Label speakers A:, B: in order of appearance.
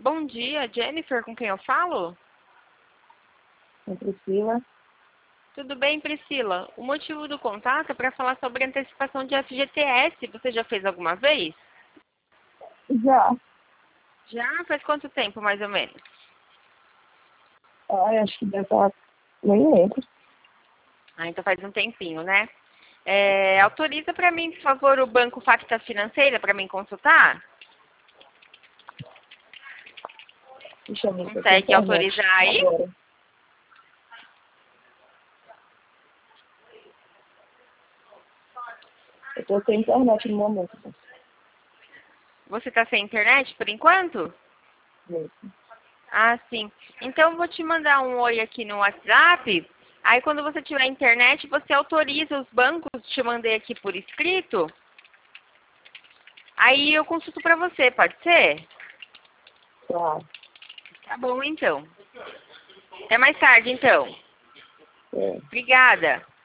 A: Bom dia, Jennifer, com quem eu falo?
B: Com Priscila.
A: Tudo bem, Priscila? O motivo do contato é para falar sobre antecipação de FGTS. Você já fez alguma vez?
B: Já.
A: Já? Faz quanto tempo, mais ou menos?
B: Ai, acho que deve estar. Nem lembro.
A: Ah, então faz um tempinho, né? Autoriza para mim, por favor, o Banco Facta Financeira para mim consultar?
B: Deixa eu ver se eu tenho
A: Consegue
B: internet
A: autorizar aí?
B: agora. Eu tô sem internet no momento.
A: Você está sem internet por enquanto?
B: Mesmo.
A: Ah, sim. Então eu vou te mandar um oi aqui no WhatsApp. Aí quando você tiver internet, você autoriza os bancos, te mandei aqui por escrito. Aí eu consulto para você, pode ser?
B: Tá.
A: Tá bom, então. Até mais tarde, então.
B: É.
A: Obrigada.